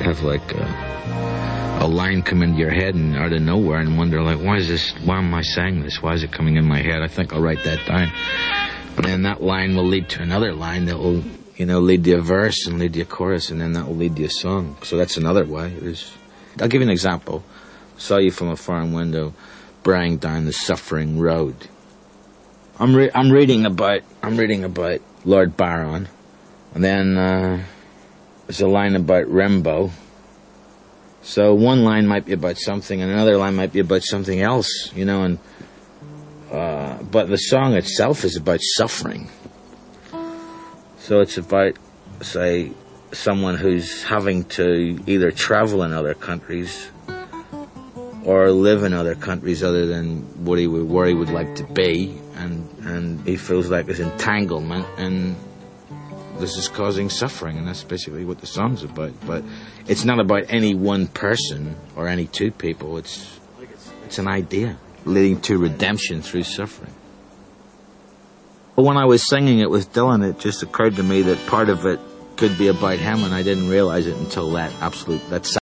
have like a line come into your head and out of nowhere and wonder like, why am I saying this? Why is it coming in my head? I think I'll write that down. But then that line will lead to another line that will, lead to a verse and lead to a chorus, and then that will lead to a song. So that's another way. I'll give you an example. Saw you from a foreign window, braying down the suffering road. I'm reading about Lord Byron, and then there's a line about Rimbaud. So one line might be about something, and another line might be about something else, but the song itself is about suffering. So it's about, say, someone who's having to either travel in other countries or live in other countries other than where he would like to be, and he feels like there's entanglement, and this is causing suffering, and that's basically what the song's about. But it's not about any one person or any two people. It's an idea leading to redemption through suffering. But when I was singing it with Dylan, it just occurred to me that part of it could be about him, and I didn't realize it until that